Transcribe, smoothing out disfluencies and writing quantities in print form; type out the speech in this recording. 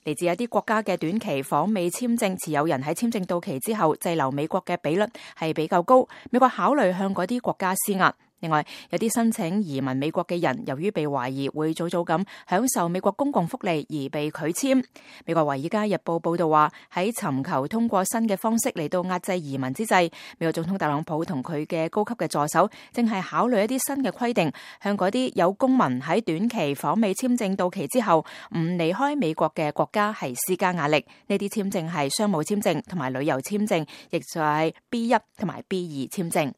嚟自一啲國家嘅短期訪美簽證持有人喺簽證到期之後滯留美國嘅比率係比較高，美國考慮向嗰啲國家施壓。另外，有啲申請移民美國嘅人，由於被懷疑會早早咁享受美國公共福利而被拒簽。美國《華爾街日報》報道話，喺尋求通過新嘅方式嚟到壓制移民之際，美國總統特朗普同佢嘅高級嘅助手正係考慮一啲新嘅規定，向嗰啲有公民喺短期訪美簽證到期之後唔離開美國嘅國家係施加壓力。呢啲簽證係商務簽證同埋旅遊簽證，亦就係 B1 同埋 B2 簽證。